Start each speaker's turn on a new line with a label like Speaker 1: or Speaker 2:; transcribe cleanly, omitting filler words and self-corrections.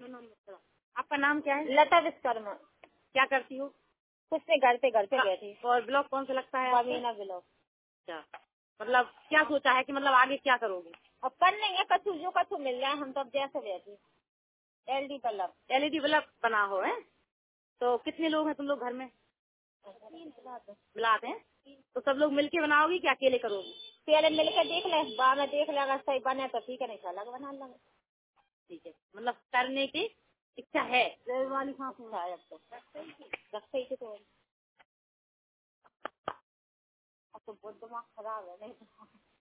Speaker 1: आपका नाम क्या है?
Speaker 2: लता विश्वकर्मा।
Speaker 1: क्या करती हो?
Speaker 2: कुछ नहीं, घर पे गए थे।
Speaker 1: और ब्लॉग कौन सा लगता है?
Speaker 2: मीना ब्लॉग।
Speaker 1: क्या मतलब क्या सोचा है कि मतलब आगे क्या करोगे?
Speaker 2: अब कर लेंगे, कछु जो कछु मिल जाए, हम तो अब जैसे रहती।
Speaker 1: LED बल्ब बना हो है। तो कितने लोग हैं तुम लोग घर में? बुलाते हैं तो सब लोग मिलके बनाओगी क्या अकेले करोगी?
Speaker 2: पहले मिलकर देख ले, बाद में देख ले, अगर सही बने तो ठीक है, नहीं अलग बना लेंगे।
Speaker 1: ठीक है, मतलब करने की इच्छा है।
Speaker 2: वाली सांस है अब तो रखते ही तो। अब तो बहुत दिमाग खराब है नहीं।